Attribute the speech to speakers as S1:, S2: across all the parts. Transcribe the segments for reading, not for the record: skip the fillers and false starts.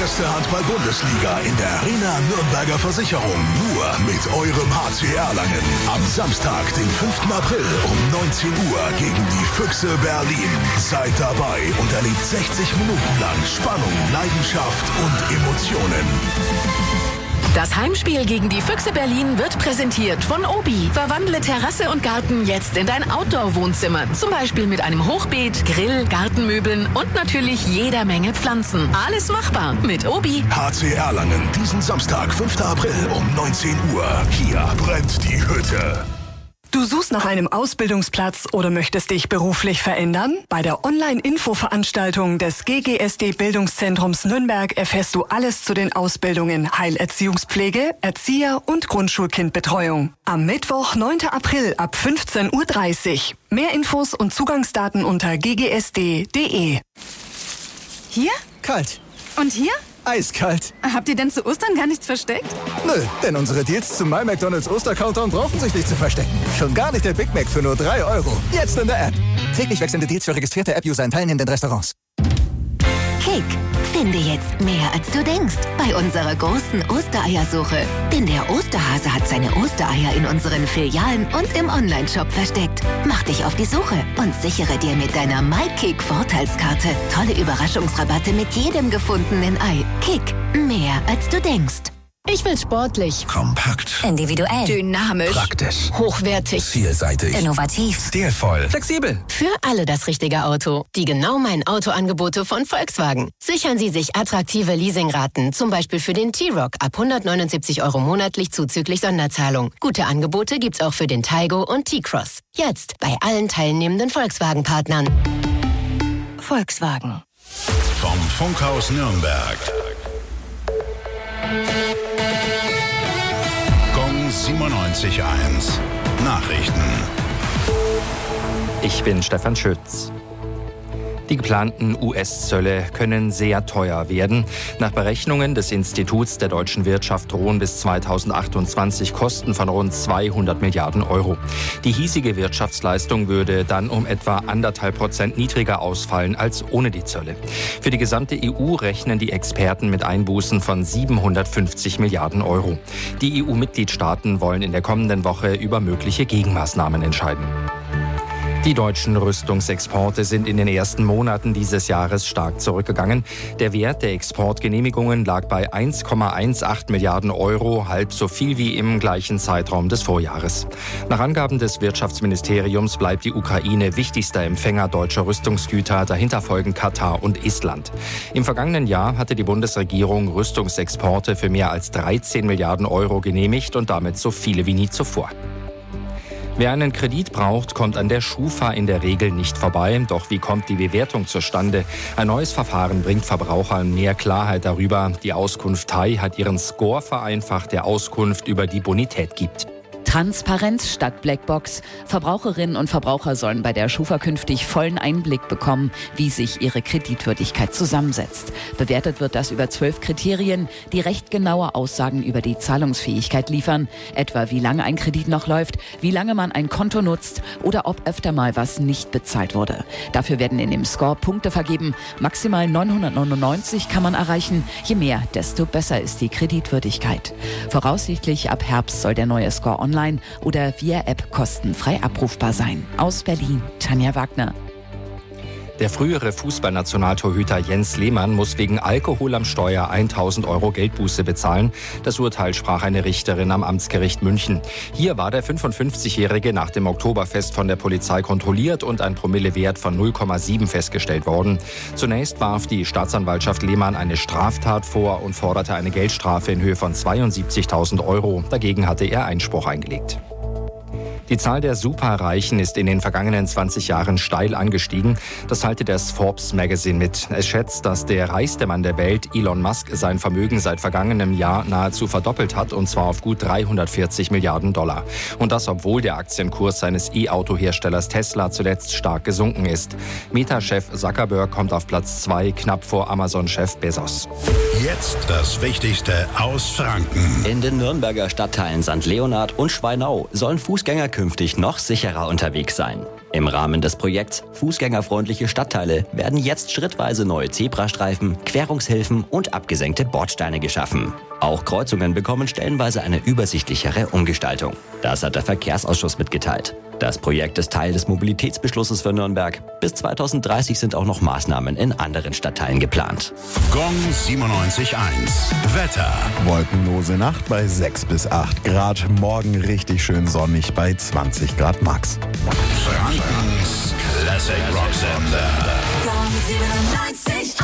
S1: beste Handball-Bundesliga in der Arena Nürnberger Versicherung. Nur mit eurem HC Erlangen. Am Samstag, den 5. April um 19 Uhr gegen die Füchse Berlin. Seid dabei und erlebt 60 Minuten lang Spannung, Leidenschaft und Emotionen.
S2: Das Heimspiel gegen die Füchse Berlin wird präsentiert von Obi. Verwandle Terrasse und Garten jetzt in dein Outdoor-Wohnzimmer. Zum Beispiel mit einem Hochbeet, Grill, Gartenmöbeln und natürlich jeder Menge Pflanzen. Alles machbar mit Obi.
S1: HC Erlangen, diesen Samstag, 5. April um 19 Uhr. Hier brennt die Hütte.
S3: Du suchst nach einem Ausbildungsplatz oder möchtest dich beruflich verändern? Bei der Online-Info-Veranstaltung des GGSD-Bildungszentrums Nürnberg erfährst du alles zu den Ausbildungen Heilerziehungspflege, Erzieher und Grundschulkindbetreuung. Am Mittwoch, 9. April ab 15:30 Uhr. Mehr Infos und Zugangsdaten unter ggsd.de.
S4: Hier?
S5: Kalt.
S4: Und hier?
S5: Eiskalt.
S4: Habt ihr denn zu Ostern gar nichts versteckt?
S5: Nö, denn unsere Deals zum My McDonald's Oster-Countdown brauchen sich nicht zu verstecken. Schon gar nicht der Big Mac für nur 3 €. Jetzt in der App. Täglich wechselnde Deals für registrierte App-User in teilnehmenden Restaurants.
S6: Kick. Finde jetzt mehr, als du denkst, bei unserer großen Ostereiersuche. Denn der Osterhase hat seine Ostereier in unseren Filialen und im Onlineshop versteckt. Mach dich auf die Suche und sichere dir mit deiner MyKick-Vorteilskarte tolle Überraschungsrabatte mit jedem gefundenen Ei. Kick. Mehr, als du denkst.
S2: Ich will sportlich,
S1: Kompakt.
S6: Individuell.
S2: dynamisch,
S1: Praktisch.
S2: hochwertig.
S1: Vielseitig.
S6: Innovativ.
S1: Stilvoll.
S5: Flexibel.
S2: Für alle das richtige Auto. Die genau mein Autoangebote von Volkswagen. Sichern Sie sich attraktive Leasingraten, zum Beispiel für den T-Roc ab 179 € monatlich zuzüglich Sonderzahlung. Gute Angebote gibt's auch für den Taigo und T-Cross. Jetzt bei allen teilnehmenden Volkswagen-Partnern.
S6: Volkswagen.
S1: Vom Funkhaus Nürnberg. Gong 97.1. Nachrichten.
S7: Ich bin Stefan Schütz. Die geplanten US-Zölle können sehr teuer werden. Nach Berechnungen des Instituts der deutschen Wirtschaft drohen bis 2028 Kosten von rund 200 Milliarden €. Die hiesige Wirtschaftsleistung würde dann um etwa 1,5% niedriger ausfallen als ohne die Zölle. Für die gesamte EU rechnen die Experten mit Einbußen von 750 Milliarden €. Die EU-Mitgliedstaaten wollen in der kommenden Woche über mögliche Gegenmaßnahmen entscheiden. Die deutschen Rüstungsexporte sind in den ersten Monaten dieses Jahres stark zurückgegangen. Der Wert der Exportgenehmigungen lag bei 1,18 Milliarden €, halb so viel wie im gleichen Zeitraum des Vorjahres. Nach Angaben des Wirtschaftsministeriums bleibt die Ukraine wichtigster Empfänger deutscher Rüstungsgüter, dahinter folgen Katar und Island. Im vergangenen Jahr hatte die Bundesregierung Rüstungsexporte für mehr als 13 Milliarden € genehmigt und damit so viele wie nie zuvor. Wer einen Kredit braucht, kommt an der Schufa in der Regel nicht vorbei. Doch wie kommt die Bewertung zustande? Ein neues Verfahren bringt Verbrauchern mehr Klarheit darüber. Die Auskunft TAI hat ihren Score vereinfacht, der Auskunft über die Bonität gibt.
S8: Transparenz statt Blackbox. Verbraucherinnen und Verbraucher sollen bei der Schufa künftig vollen Einblick bekommen, wie sich ihre Kreditwürdigkeit zusammensetzt. Bewertet wird das über 12 Kriterien, die recht genaue Aussagen über die Zahlungsfähigkeit liefern. Etwa wie lange ein Kredit noch läuft, wie lange man ein Konto nutzt oder ob öfter mal was nicht bezahlt wurde. Dafür werden in dem Score Punkte vergeben. Maximal 999 kann man erreichen. Je mehr, desto besser ist die Kreditwürdigkeit. Voraussichtlich ab Herbst soll der neue Score online oder via App kostenfrei abrufbar sein. Aus Berlin, Tanja Wagner.
S7: Der frühere Fußballnationaltorhüter Jens Lehmann muss wegen Alkohol am Steuer 1.000 € Geldbuße bezahlen. Das Urteil sprach eine Richterin am Amtsgericht München. Hier war der 55-Jährige nach dem Oktoberfest von der Polizei kontrolliert und ein Promillewert von 0,7 festgestellt worden. Zunächst warf die Staatsanwaltschaft Lehmann eine Straftat vor und forderte eine Geldstrafe in Höhe von 72.000 €. Dagegen hatte er Einspruch eingelegt. Die Zahl der Superreichen ist in den vergangenen 20 Jahren steil angestiegen. Das teilte das Forbes Magazine mit. Es schätzt, dass der reichste Mann der Welt, Elon Musk, sein Vermögen seit vergangenem Jahr nahezu verdoppelt hat, und zwar auf gut 340 Milliarden $. Und das, obwohl der Aktienkurs seines E-Auto-Herstellers Tesla zuletzt stark gesunken ist. Meta-Chef Zuckerberg kommt auf Platz 2, knapp vor Amazon-Chef Bezos.
S1: Jetzt das Wichtigste aus Franken.
S9: In den Nürnberger Stadtteilen St. Leonhard und Schweinau sollen Fußgänger künftig noch sicherer unterwegs sein. Im Rahmen des Projekts Fußgängerfreundliche Stadtteile werden jetzt schrittweise neue Zebrastreifen, Querungshilfen und abgesenkte Bordsteine geschaffen. Auch Kreuzungen bekommen stellenweise eine übersichtlichere Umgestaltung. Das hat der Verkehrsausschuss mitgeteilt. Das Projekt ist Teil des Mobilitätsbeschlusses für Nürnberg. Bis 2030 sind auch noch Maßnahmen in anderen Stadtteilen geplant.
S1: Gong 97.1. Wetter.
S10: Wolkenlose Nacht bei 6 bis 8 Grad. Morgen richtig schön sonnig bei 20 Grad max.
S1: Frankens Classic Rock Sender.
S11: Gong 97.1.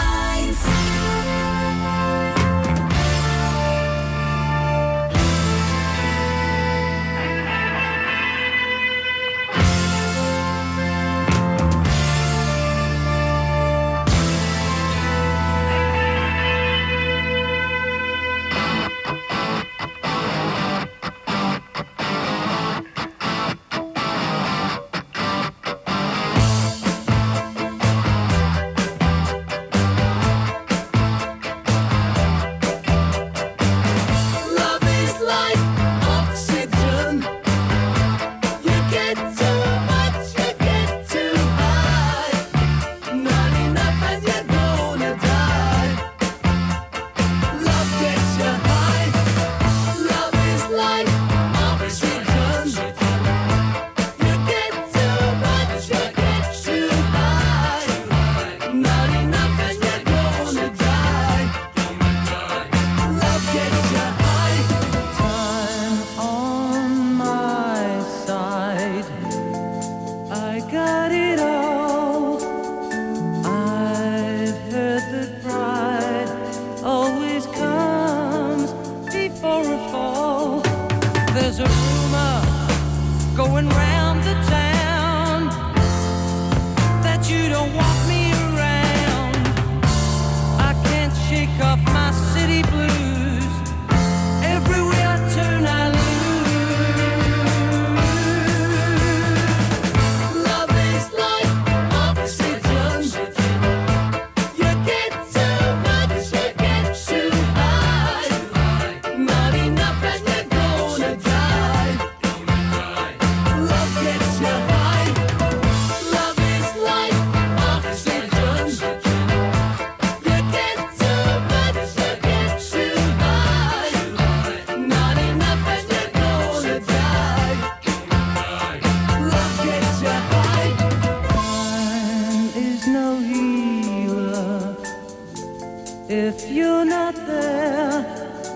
S12: If you're not there,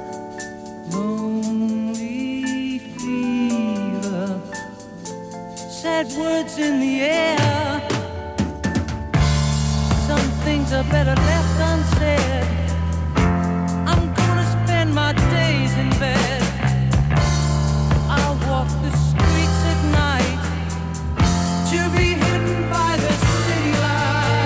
S12: lonely fever, sad words in the air. Some things are better left unsaid. I'm gonna spend my days in bed. I'll walk the streets at night to be hidden by the city lights.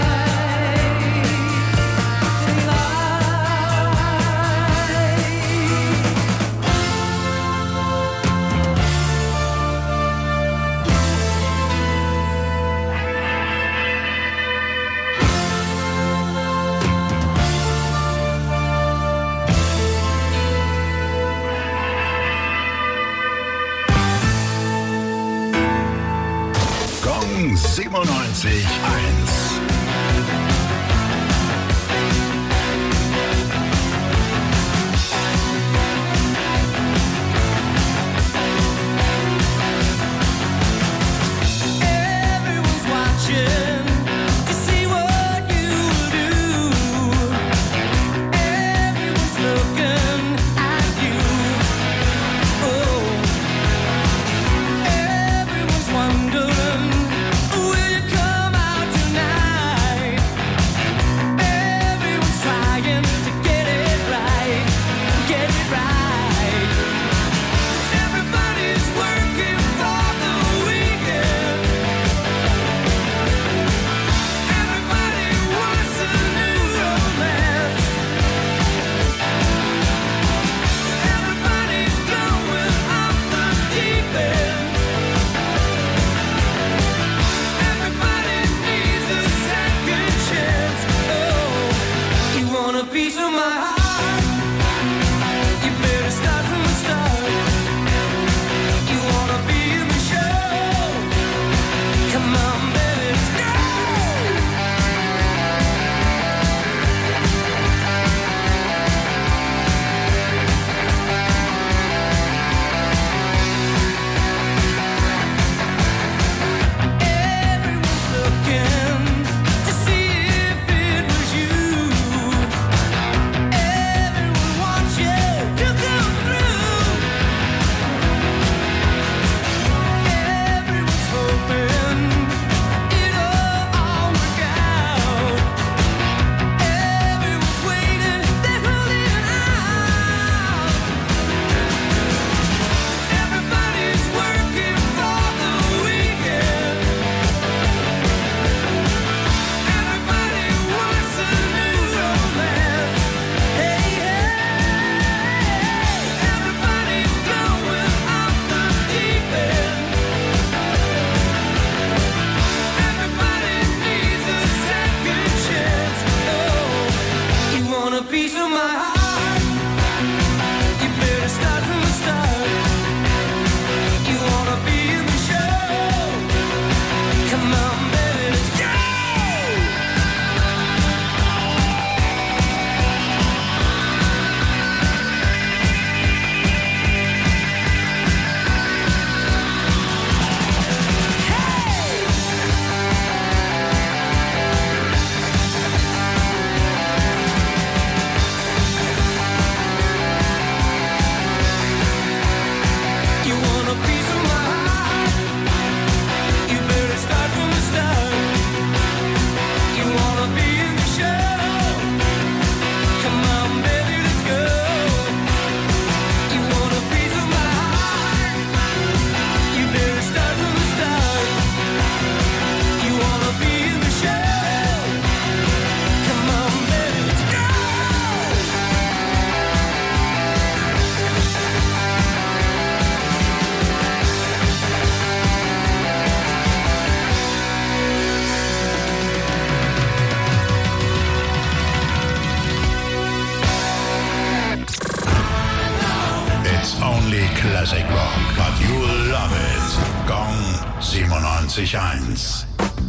S1: Gong 97.1.
S12: Wondering, will you come out?
S13: It's only classic rock, but you'll love it. Gong 97.1.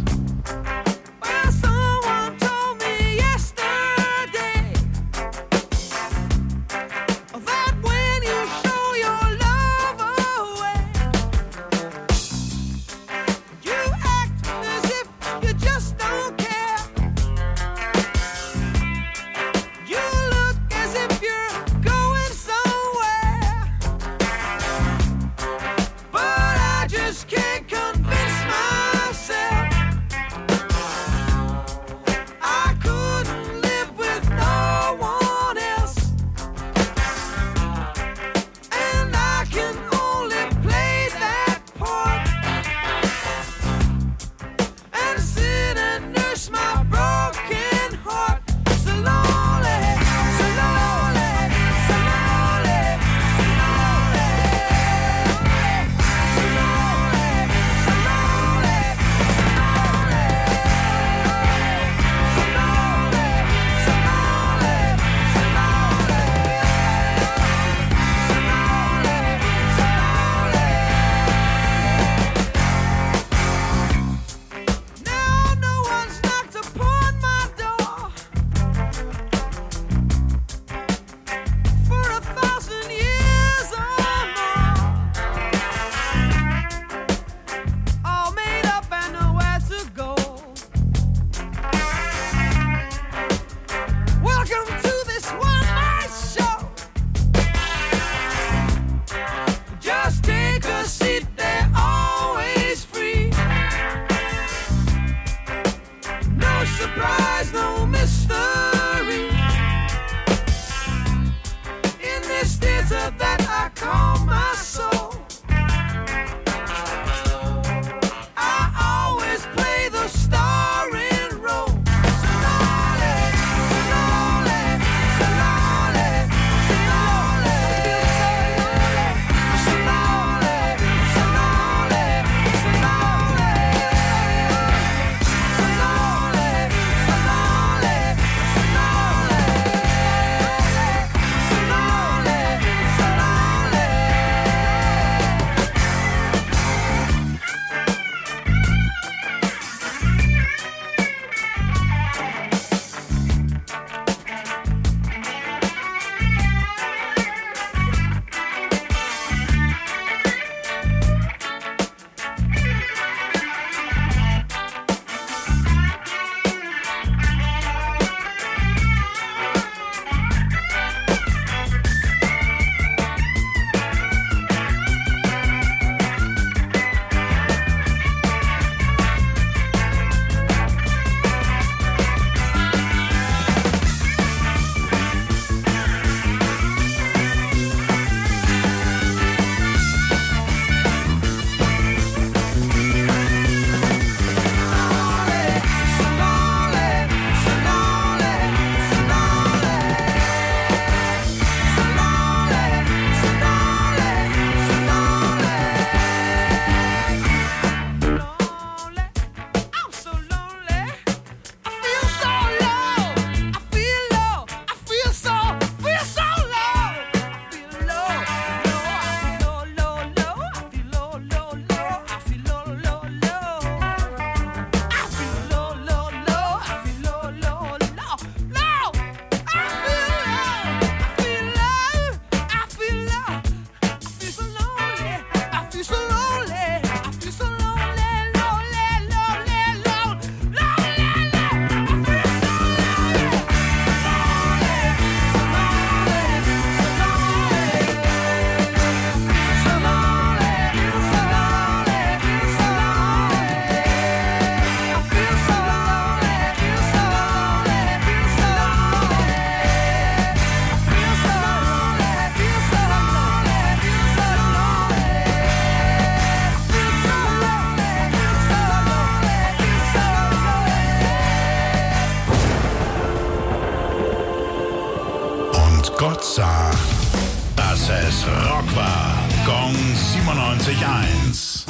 S13: Gott sah, dass es Rock war. Gong 97.1.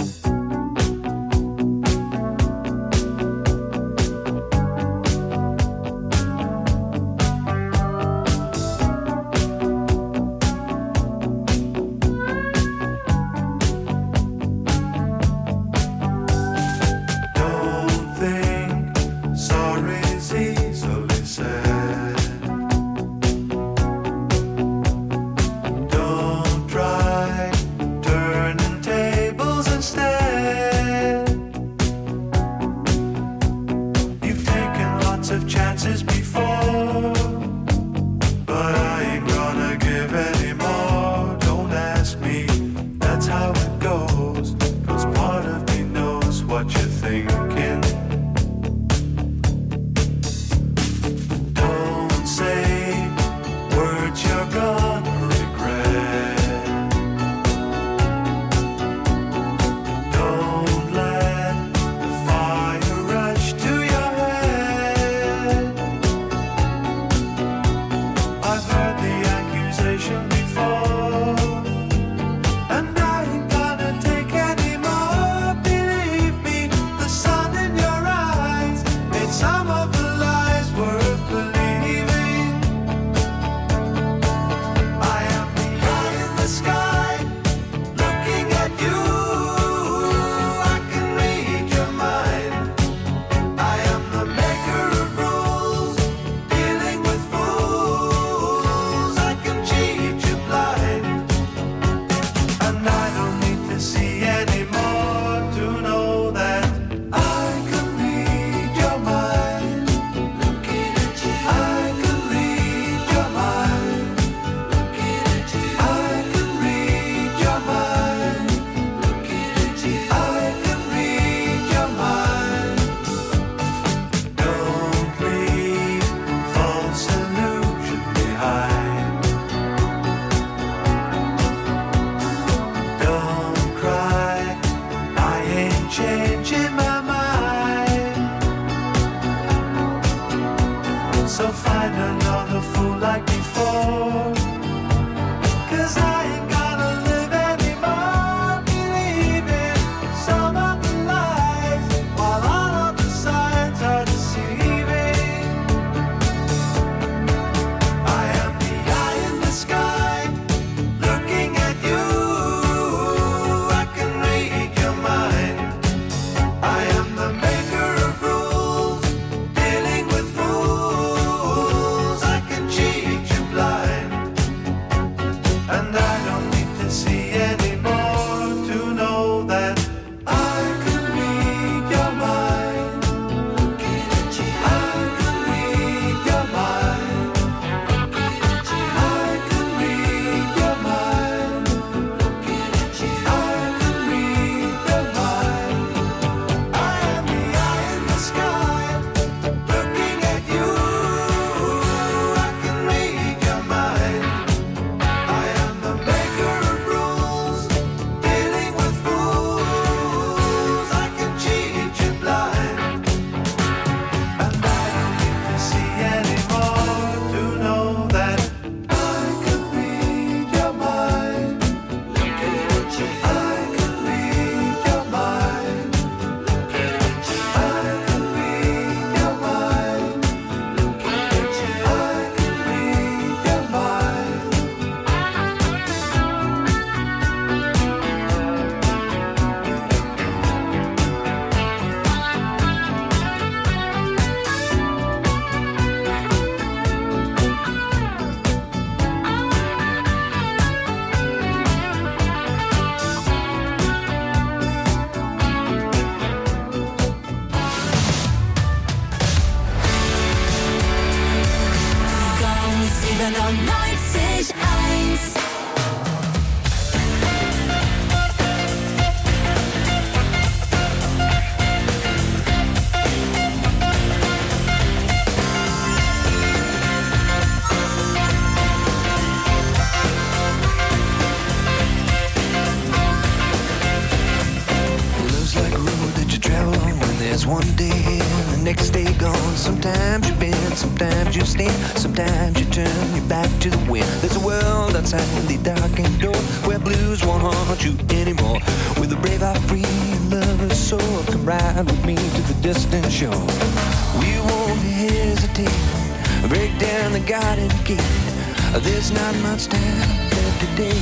S14: There's one day and the next day gone. Sometimes you bend, sometimes you stand, sometimes you turn your back to the wind. There's a world outside the darkened door where blues won't haunt you anymore. With a brave heart, free and lover's soul, come ride with me to the distant shore. We won't hesitate, break down the garden gate. There's not much time left today.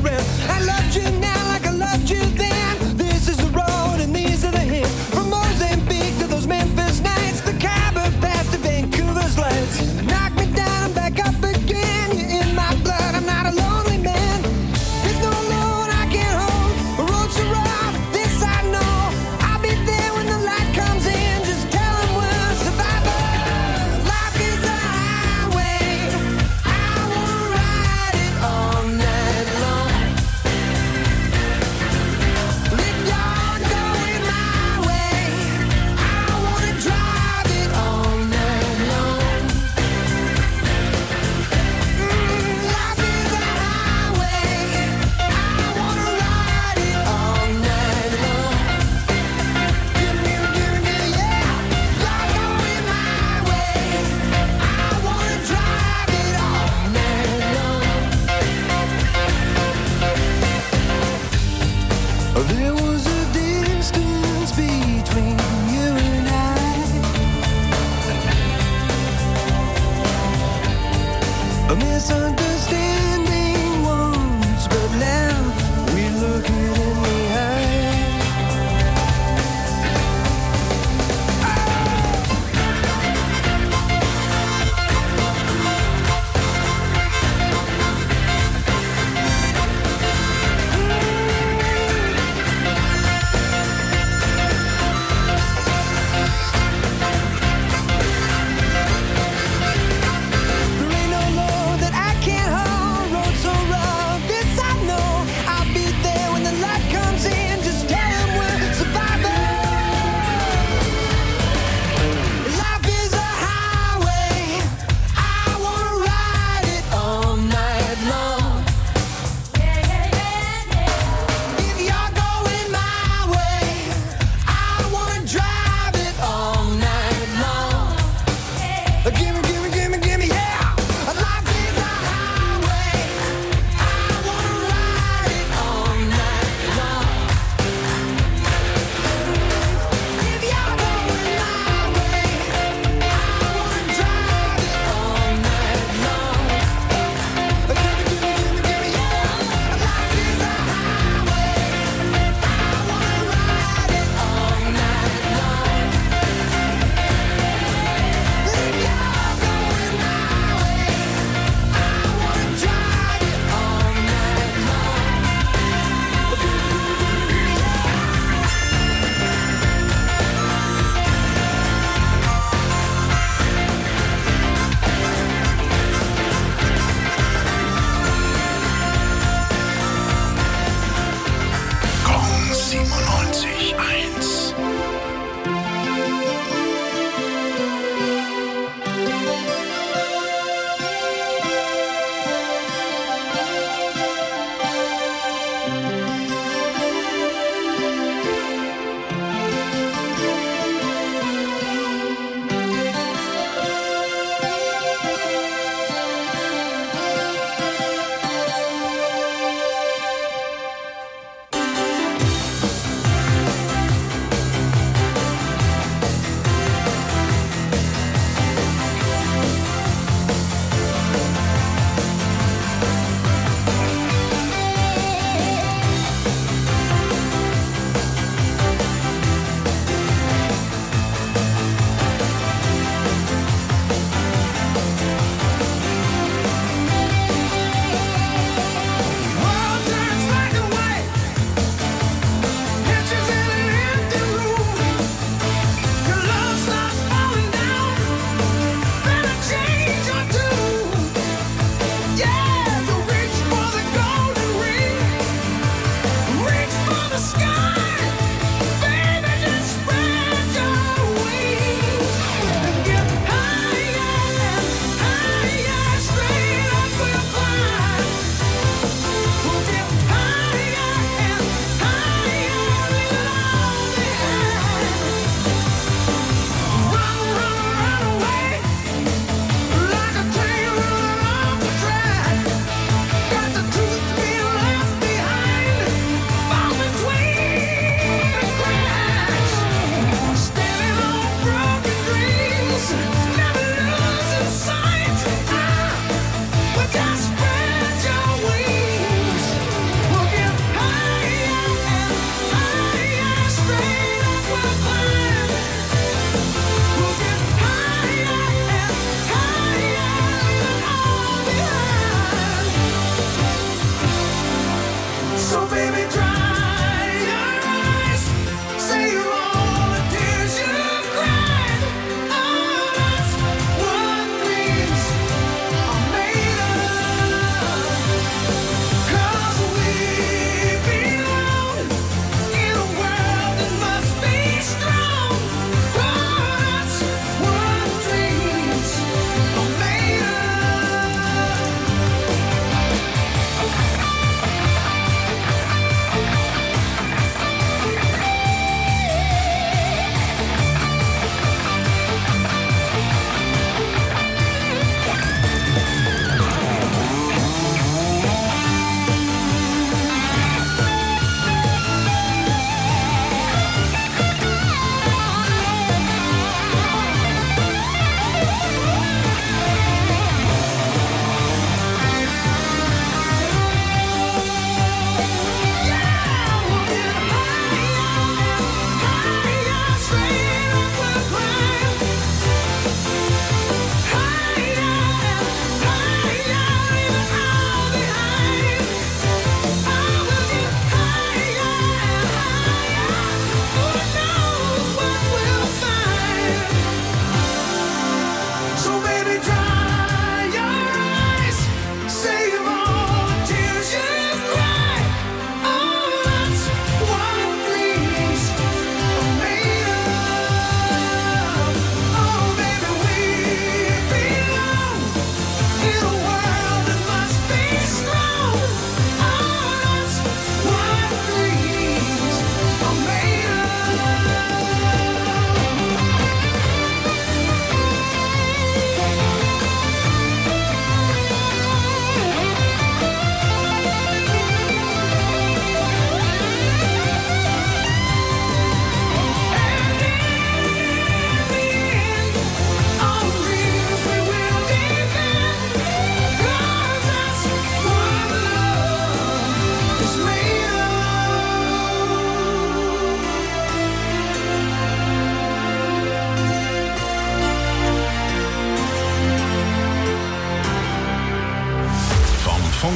S14: From Moses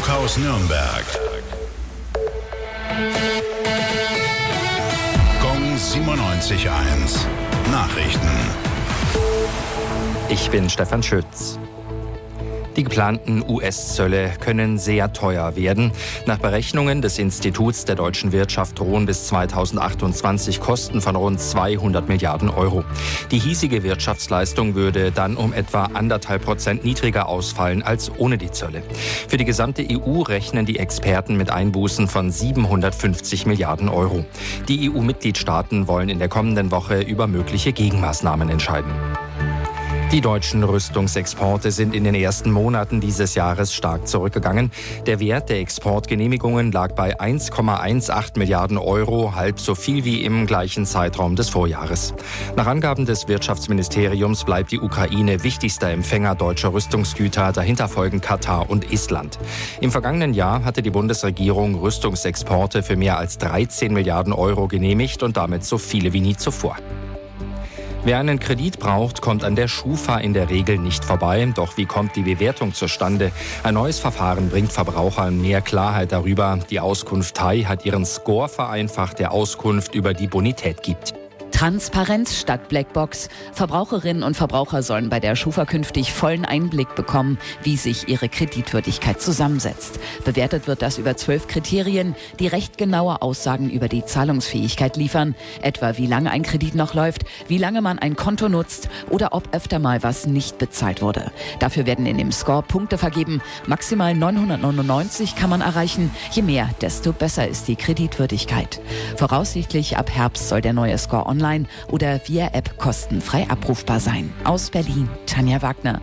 S13: Funkhaus Nürnberg. Gong 97.1. Nachrichten.
S7: Ich bin Stefan Schütz. Die geplanten US-Zölle können sehr teuer werden. Nach Berechnungen des Instituts der deutschen Wirtschaft drohen bis 2028 Kosten von rund 200 Milliarden Euro. Die hiesige Wirtschaftsleistung würde dann um etwa 1,5% niedriger ausfallen als ohne die Zölle. Für die gesamte EU rechnen die Experten mit Einbußen von 750 Milliarden Euro. Die EU-Mitgliedstaaten wollen in der kommenden Woche über mögliche Gegenmaßnahmen entscheiden. Die deutschen Rüstungsexporte sind in den ersten Monaten dieses Jahres stark zurückgegangen. Der Wert der Exportgenehmigungen lag bei 1,18 Milliarden Euro, halb so viel wie im gleichen Zeitraum des Vorjahres. Nach Angaben des Wirtschaftsministeriums bleibt die Ukraine wichtigster Empfänger deutscher Rüstungsgüter, dahinter folgen Katar und Island. Im vergangenen Jahr hatte die Bundesregierung Rüstungsexporte für mehr als 13 Milliarden Euro genehmigt und damit so viele wie nie zuvor. Wer einen Kredit braucht, kommt an der Schufa in der Regel nicht vorbei. Doch wie kommt die Bewertung zustande? Ein neues Verfahren bringt Verbrauchern mehr Klarheit darüber. Die Auskunft TAI hat ihren Score vereinfacht, der Auskunft über die Bonität gibt.
S8: Transparenz statt Blackbox. Verbraucherinnen und Verbraucher sollen bei der Schufa künftig vollen Einblick bekommen, wie sich ihre Kreditwürdigkeit zusammensetzt. Bewertet wird das über 12 Kriterien, die recht genaue Aussagen über die Zahlungsfähigkeit liefern. Etwa wie lange ein Kredit noch läuft, wie lange man ein Konto nutzt oder ob öfter mal was nicht bezahlt wurde. Dafür werden in dem Score Punkte vergeben. Maximal 999 kann man erreichen. Je mehr, desto besser ist die Kreditwürdigkeit. Voraussichtlich ab Herbst soll der neue Score online oder via App kostenfrei abrufbar sein. Aus Berlin, Tanja Wagner.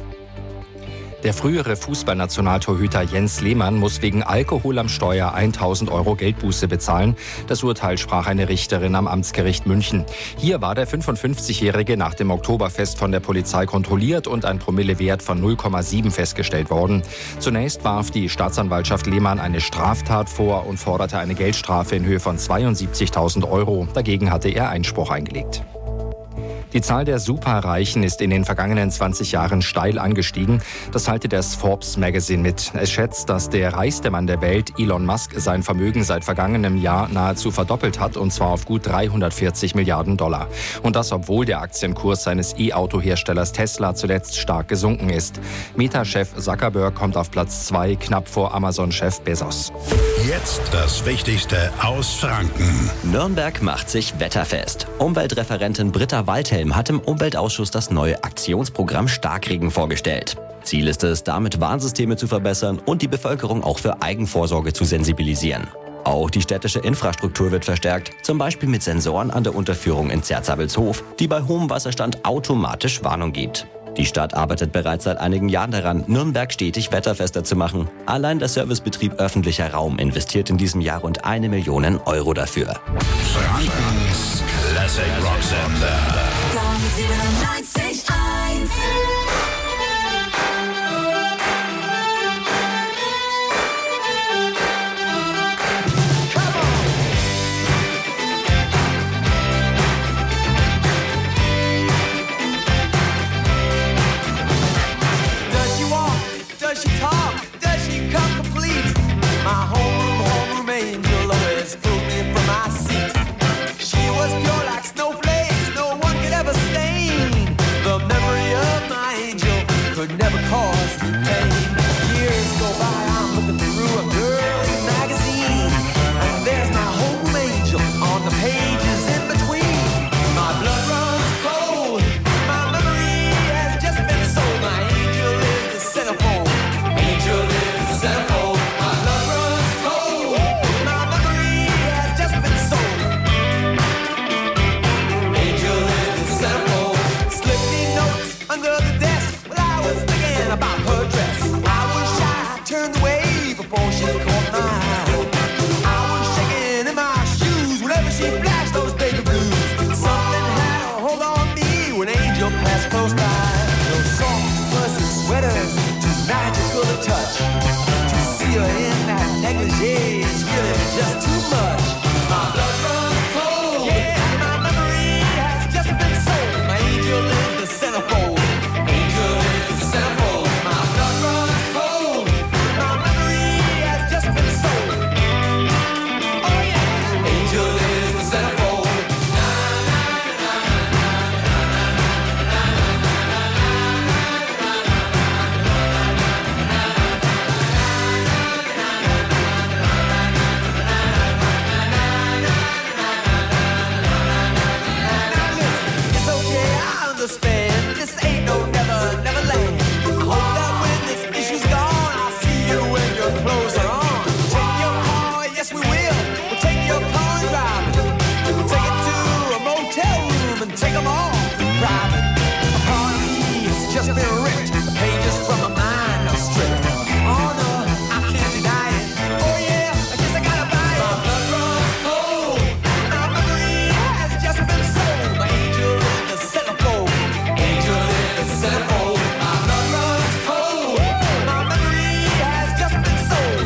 S7: Der frühere Fußballnationaltorhüter Jens Lehmann muss wegen Alkohol am Steuer 1.000 Euro Geldbuße bezahlen. Das Urteil sprach eine Richterin am Amtsgericht München. Hier war der 55-Jährige nach dem Oktoberfest von der Polizei kontrolliert und ein Promillewert von 0,7 festgestellt worden. Zunächst warf die Staatsanwaltschaft Lehmann eine Straftat vor und forderte eine Geldstrafe in Höhe von 72.000 Euro. Dagegen hatte er Einspruch eingelegt. Die Zahl der Superreichen ist in den vergangenen 20 Jahren steil angestiegen. Das teilte das Forbes Magazine mit. Es schätzt, dass der reichste Mann der Welt, Elon Musk, sein Vermögen seit vergangenem Jahr nahezu verdoppelt hat, und zwar auf gut 340 Milliarden Dollar. Und das, obwohl der Aktienkurs seines E-Auto-Herstellers Tesla zuletzt stark gesunken ist. Meta-Chef Zuckerberg kommt auf Platz 2, knapp vor Amazon-Chef Bezos.
S13: Jetzt das Wichtigste aus Franken.
S9: Nürnberg macht sich wetterfest. Umweltreferentin Britta Waldhelm hat im Umweltausschuss das neue Aktionsprogramm Starkregen vorgestellt. Ziel ist es, damit Warnsysteme zu verbessern und die Bevölkerung auch für Eigenvorsorge zu sensibilisieren. Auch die städtische Infrastruktur wird verstärkt, zum Beispiel mit Sensoren an der Unterführung in Zerzabelshof, die bei hohem Wasserstand automatisch Warnung gibt. Die Stadt arbeitet bereits seit einigen Jahren daran, Nürnberg stetig wetterfester zu machen. Allein der Servicebetrieb Öffentlicher Raum investiert in diesem Jahr rund 1 Million Euro dafür.
S13: Frankens Classic Rock Sender.
S11: Gong 97.1.
S12: She was pure like snowflakes, no one could ever stain.
S15: spend. This ain't no never, never land. Hope that when this issue's gone, I'll see you when your clothes are on. Take your car, yes we will. We'll take your car and drive it. We'll take it to a motel room and take them all private. A party has just been ripped. The pages from my mind are stripped. Oh no, I can't deny it. Oh yeah, I guess I gotta buy it. My blood runs cold. My memory has just been sold. My angel in the centerfold. Angel in the centerfold. My blood runs cold. My memory has just been sold.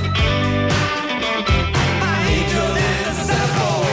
S15: My angel in the centerfold.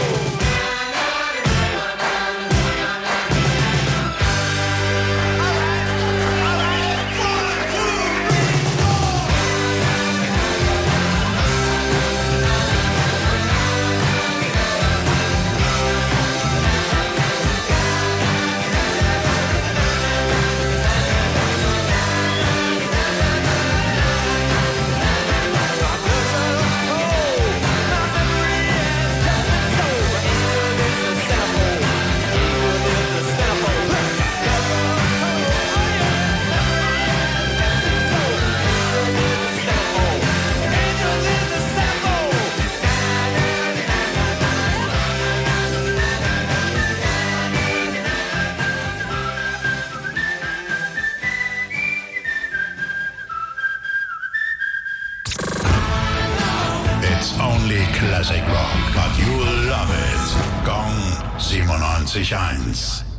S13: It's only classic rock, but you'll love it. Gong 97.1.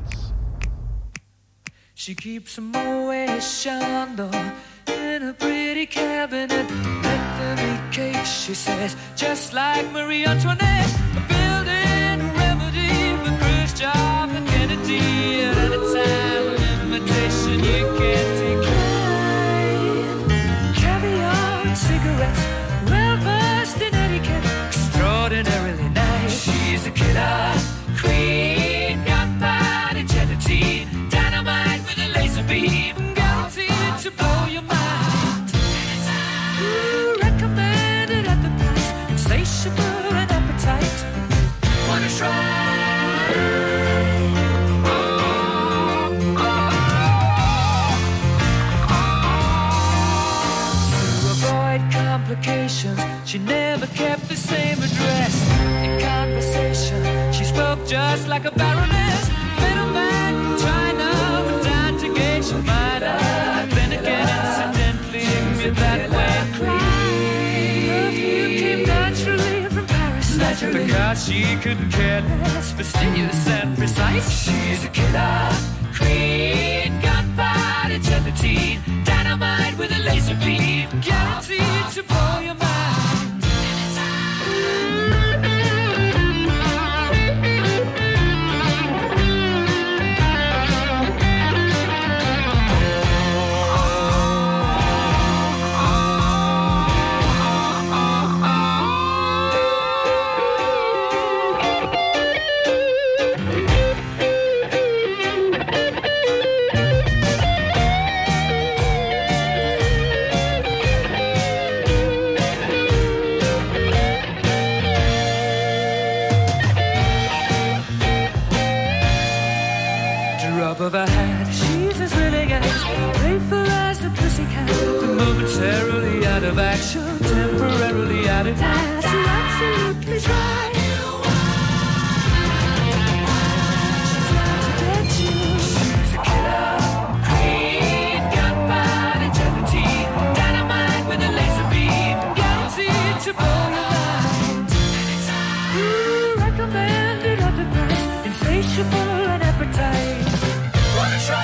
S12: She keeps a Moet Chandon in a pretty cabinet. Bethany cake, she says, just like Marie Antoinette. A building remedy for Khrushchev and Kennedy. At any time, an invitation you can't decline. Caviar and cigarettes, well versed in etiquette, extraordinarily nice. She's a killer queen, gunpowder gelatine, dynamite with a laser beam, guaranteed to blow your mind. Ooh, recommended at the price, insatiable and appetite. Wanna try? Complications. She never kept the same address. In conversation, she spoke just like a baroness. Middleman from China, but down to gauge your mind. Then again, incidentally, me that way. Perfume came naturally from Paris. Naturally. Because she couldn't care less, fastidious and precise. She's a killer queen, gunpowder gelatine, dynamite with a laser beam, guaranteed to blow your mind. Of her hat, she's as willing as playful as the pussycat, but momentarily out of action, temporarily out of gas. You're absolutely right. She's out to get you. She's a killer queen, gunpowder gelatine, dynamite with a laser beam, guaranteed to blow your mind. Ooh, recommended at the price, insatiable and appetite. Wanna try?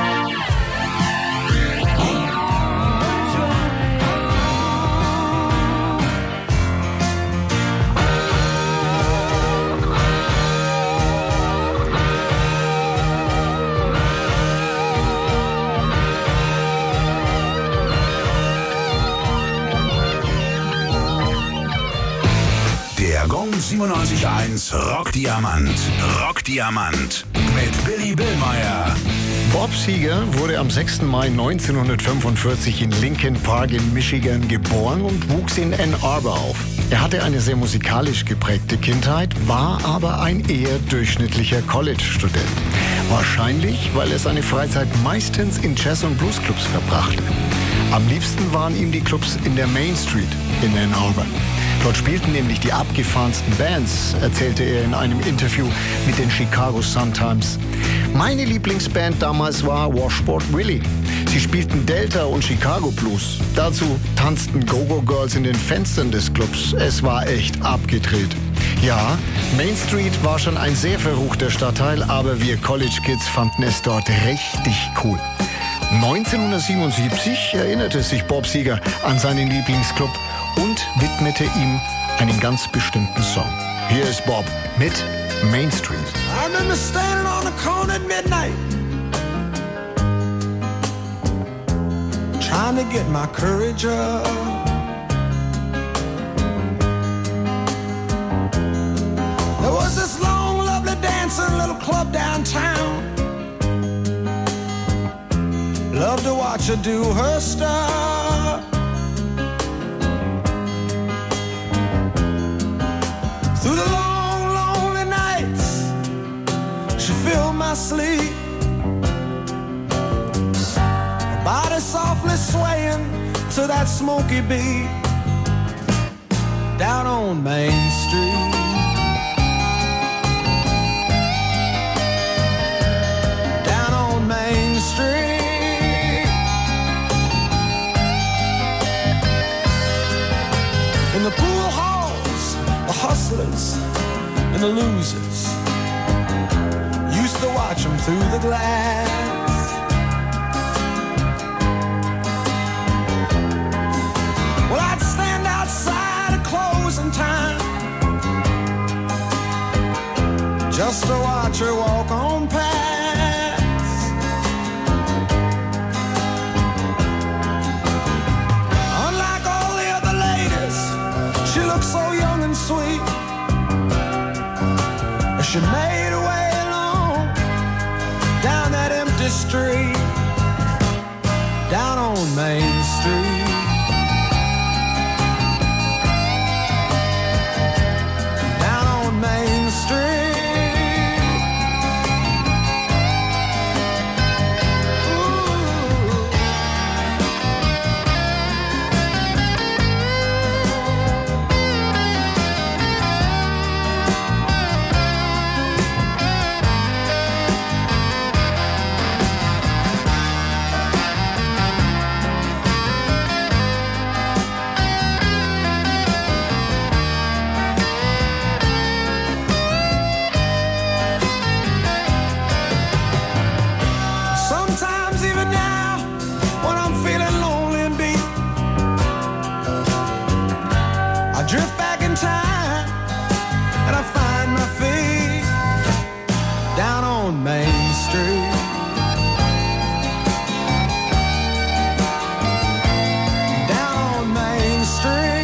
S13: Der Gong 97.1 Rockdiamant. Rockdiamant. Mit Billy Billmeyer.
S16: Bob Seger wurde am 6. Mai 1945 in Lincoln Park in Michigan geboren und wuchs in Ann Arbor auf. Er hatte eine sehr musikalisch geprägte Kindheit, war aber ein eher durchschnittlicher College-Student. Wahrscheinlich, weil er seine Freizeit meistens in Jazz- und Bluesclubs verbrachte. Am liebsten waren ihm die Clubs in der Main Street in Ann Arbor. Dort spielten nämlich die abgefahrensten Bands, erzählte er in einem Interview mit den Chicago Sun-Times. Meine Lieblingsband damals war Washboard Willie. Sie spielten Delta und Chicago Blues. Dazu tanzten Go-Go-Girls in den Fenstern des Clubs. Es war echt abgedreht. Ja, Main Street war schon ein sehr verruchter Stadtteil, aber wir College-Kids fanden es dort richtig cool. 1977 erinnerte sich Bob Seger an seinen Lieblingsclub und widmete ihm einen ganz bestimmten Song. Hier ist Bob mit Main Street.
S15: I remember standing on the corner at midnight, trying to get my courage up. There was this long, lovely dancing little club downtown. Loved to watch her do her stuff. Through the long, lonely nights, she filled my sleep. Her body softly swaying to that smoky beat. Down on Main Street. Down on Main Street. In the pool halls, the hustlers and the losers used to watch them through the glass. Well, I'd stand outside at closing time just to watch her walk on past. Unlike all the other ladies, she looked so young and sweet. She made her way along down that empty street, down on Main Street. Down on Main Street. Sometimes even now, when I'm feeling lonely and beat, I drift back in time and I find my feet down on Main Street. Down on Main Street.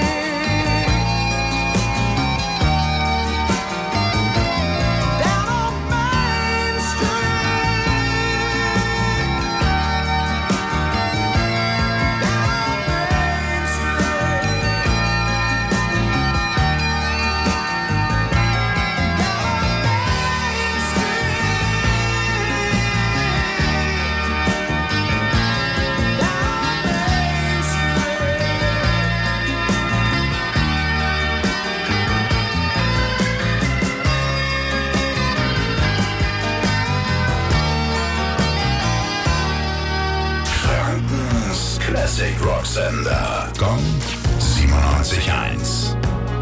S15: Down on Main
S13: Frankens Classic Rock Sender. Gong 97.1.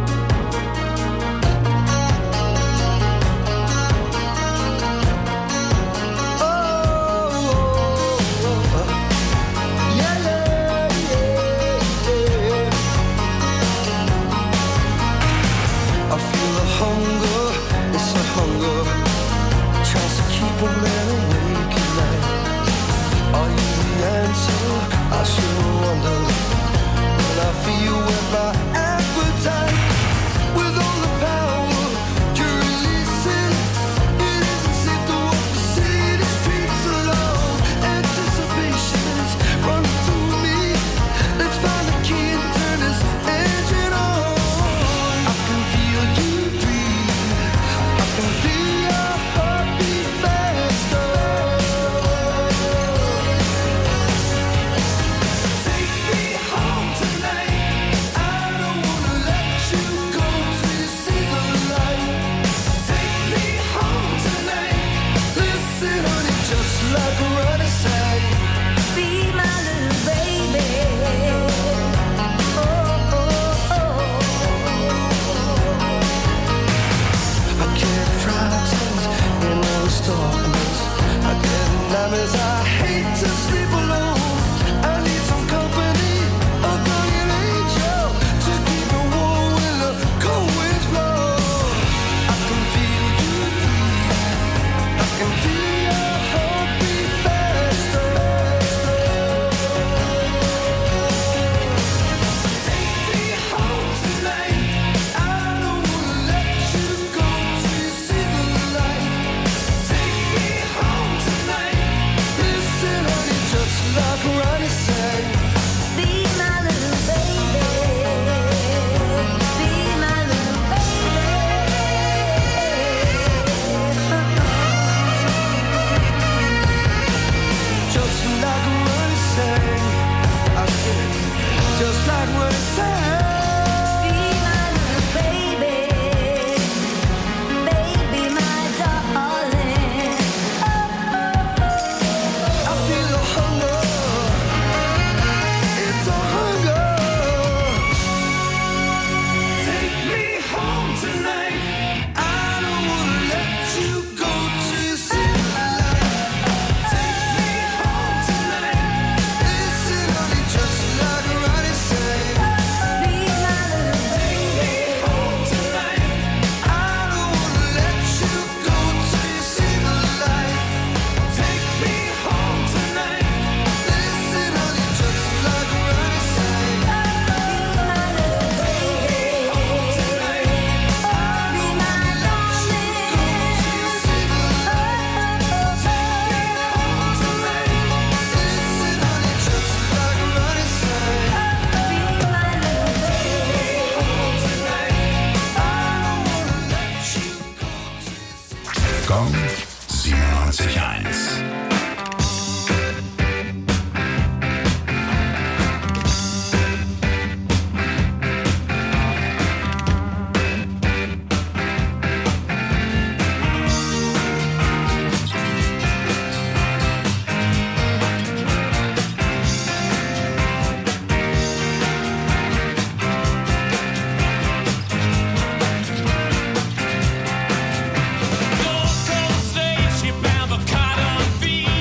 S15: I feel the hunger, it's a hunger, tries to keep a man awake at night. Are you the answer? I sure wonder. When I feel with my appetite, with all the power to release it, it isn't safe to walk the city streets alone. Anticipation is running through me. Let's find the key and turn this engine on.
S13: Gong 97.1.
S15: She bound the cotton field.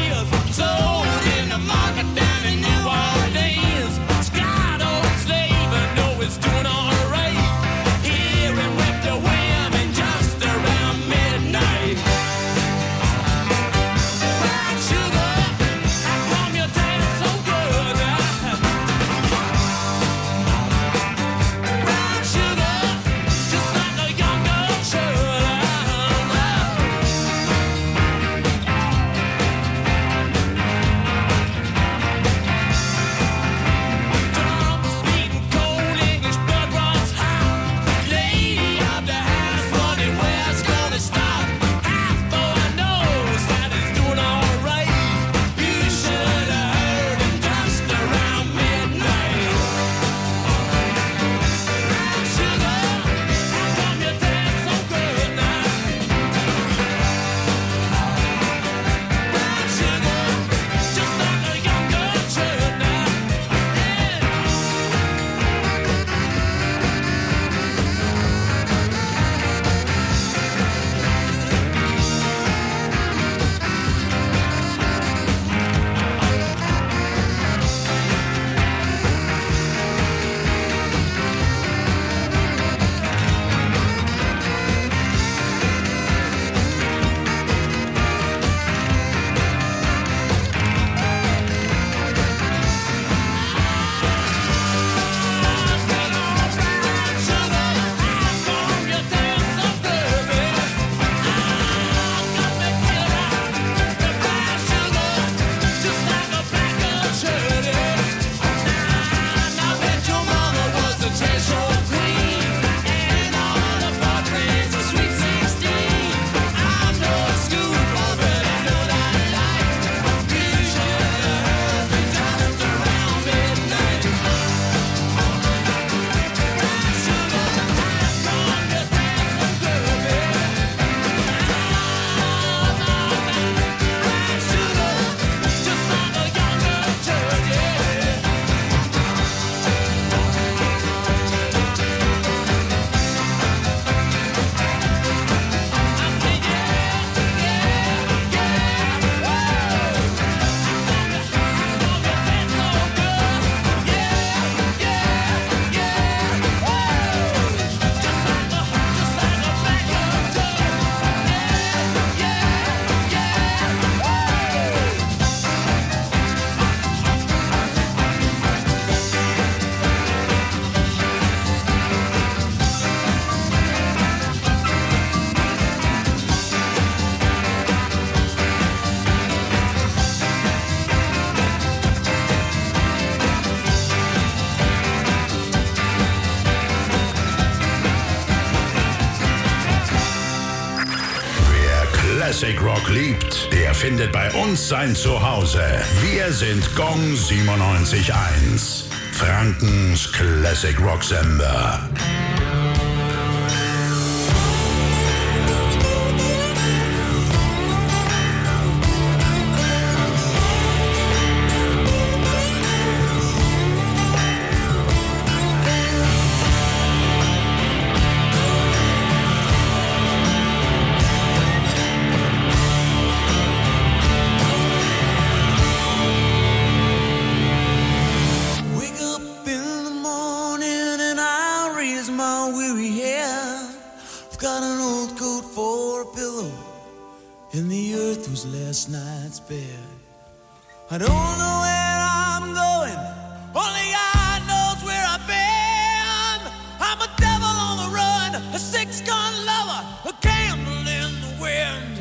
S13: Classic Rock liebt, der findet bei uns sein Zuhause. Wir sind Gong 97.1. Frankens Classic Rock Sender.
S15: Last night's bed. I don't know where I'm going, only God knows where I've been. I'm a devil on the run, a six-gun lover, a candle in the wind.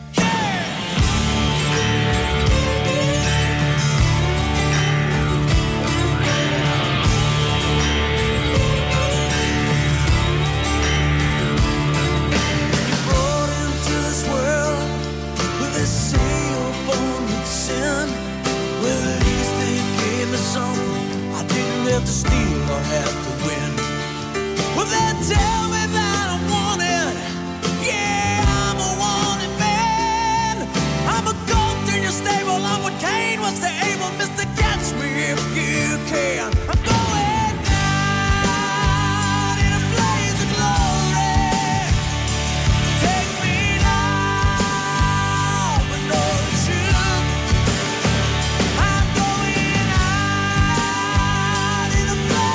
S15: To steal or have to win. Well, they tell me that I'm wanted. Yeah, I'm a wanted man. I'm a goat in your stable. I'm what Cain was to Abel. Mr. Catch me if you can. I'm going down in a blaze of glory. Take me now, but no truth. I'm going out in a blaze.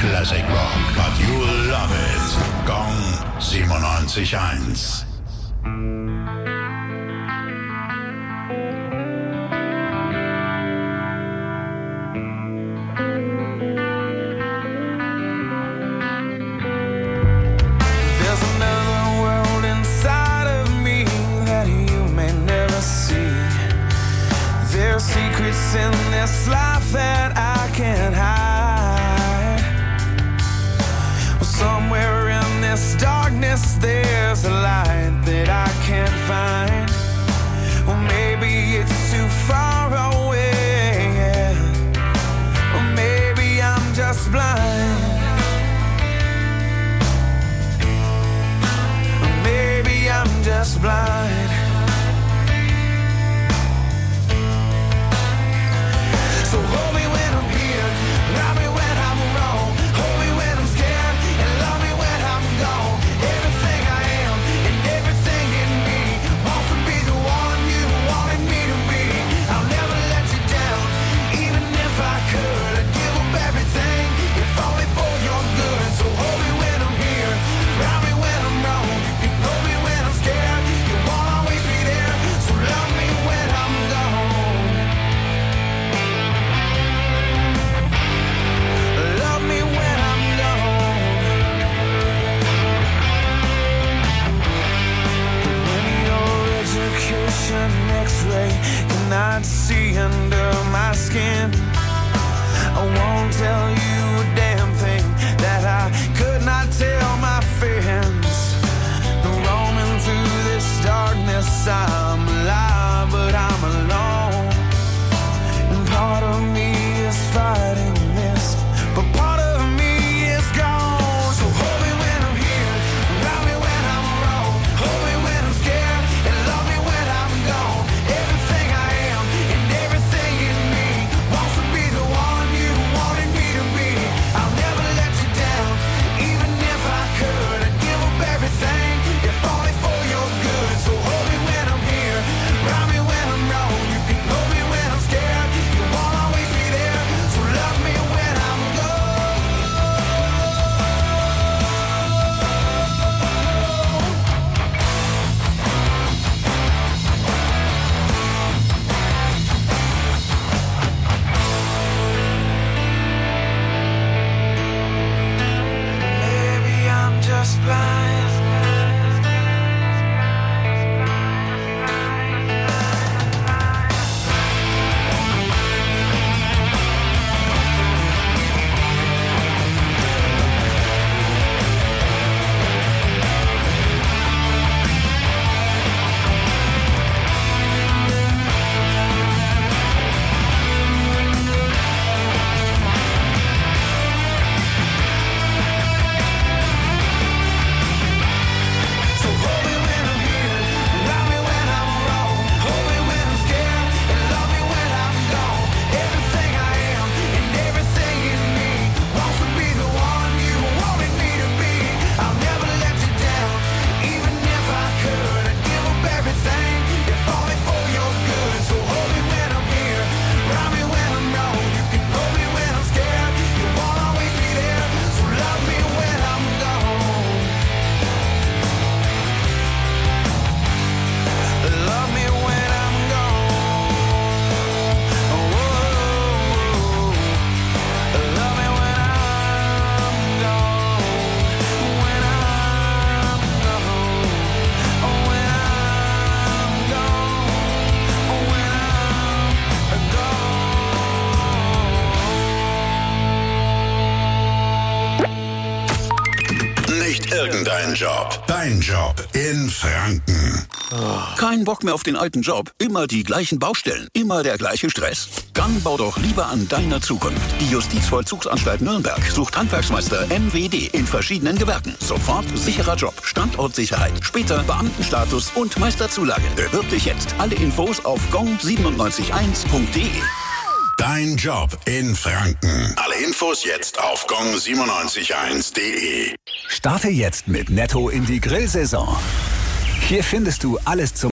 S13: Classic Rock, but you love it. Gong 97.1.
S15: Secrets in this life that I can't hide. Well, somewhere in this darkness there's a light that I can't find. Well, maybe it's too far away, yeah. Or maybe I'm just blind. Or maybe I'm just blind. So hold me when I'm here, love me when I'm wrong, hold me when I'm scared, and love me when I'm gone. Everything I am and everything in me wants to be the one you wanted me to be. I'll never let you down, even if I could. I'd give up everything, if only for your good. So hold me when I'm here, love me when I'm wrong, you can hold me when I'm scared, you won't always be there. So love me when I'm gone. Love me when I'm gone. When your education X-ray cannot see under my skin, I won't tell you a damn thing that I could not tell my friends. Roaming through this darkness, I'm alive, but I'm alone. And part of me is fighting this, but part of me is gone. So hold me when I'm here, love me when I'm wrong, hold me when I'm scared, and love me when I'm gone. Everything I am and everything in me wants to be the one you wanted me to be. I'll never let you down, even if I could. I'd give up everything, if only for your good. So hold me when I'm here, love me when I'm wrong, you can hold me when I'm scared, you won't always be there. So love me when I'm gone. Maybe I'm just blind. So hold me when I'm here, love me when I'm wrong, hold me when I'm scared, and love me when I'm gone. Everything I am and everything in me wants to be the one you wanted me to be. I'll never let you down, even if I could. I'd give up everything, if only for your good. So hold me when I'm here, love me when I'm wrong, you can hold me when I'm scared, you won't always be there. So love me when I'm gone. Love me when I'm gone. Whoa. Love me when I'm gone. When I'm gone. When I'm gone. When I'm gone.
S13: Nicht irgendein Job, dein Job in Franken.
S17: Kein Bock mehr auf den alten Job? Immer die gleichen Baustellen? Immer der gleiche Stress? Dann bau doch lieber an deiner Zukunft. Die Justizvollzugsanstalt Nürnberg sucht Handwerksmeister MWD in verschiedenen Gewerken. Sofort sicherer Job, Standortsicherheit, später Beamtenstatus und Meisterzulage. Bewirb dich jetzt. Alle Infos auf gong971.de.
S13: Dein Job in Franken. Alle Infos jetzt auf gong971.de.
S5: Starte jetzt mit Netto in die Grillsaison. Hier findest du alles zum